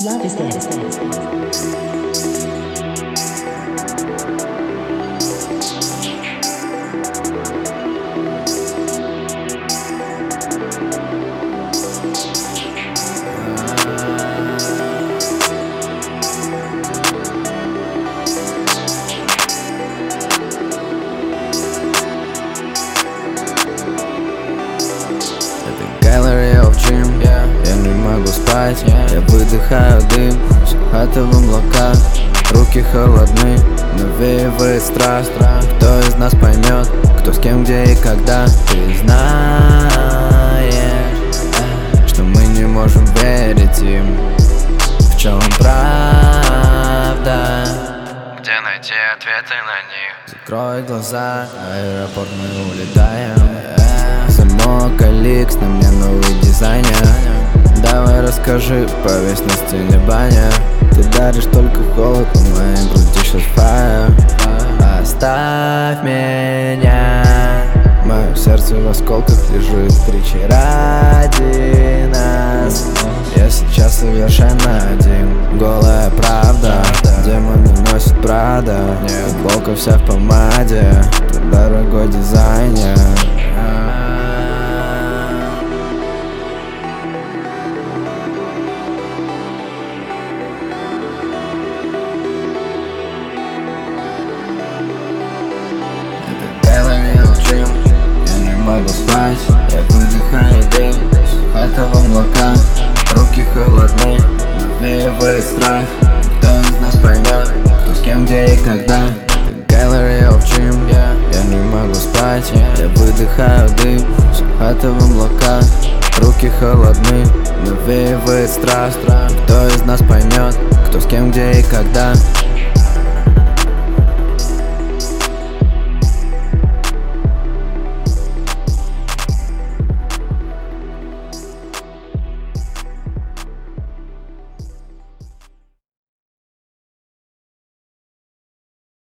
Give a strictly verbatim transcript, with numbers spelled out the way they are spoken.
Love is dead. Gallery of Dream, yeah. Я не могу спать, yeah. Я выдыхаю дым, все хата в облаках, руки холодны, но веивает страх. Кто из нас поймет, кто с кем, где и когда? Ты знаешь, что мы не можем верить им. В чем правда? Где найти ответы на них? Закрой глаза, аэропорт, мы улетаем. Замок, Аликс, на мне новый дизайнер. Давай расскажи, повесь на стене баня. Ты даришь только холод, по моей груди сейчас фаер. Оставь меня, мое сердце в осколках лежит, кричи ради нас. Я сейчас совершенно один, голая правда. Демоны носят Прада, футболка вся в помаде. Ты дорогой дизайнер. Gallery of Dream, я не могу спать, я выдыхаю дым, хата в облаках, руки холодны, но веивает страх. Кто из нас поймет, кто с кем, где и когда? Gallery of Dream, yeah. Я не могу спать, yeah. Я выдыхаю дым, хата в облаках, руки холодны, но веивает страх. Кто из нас поймет, кто с кем, где и когда?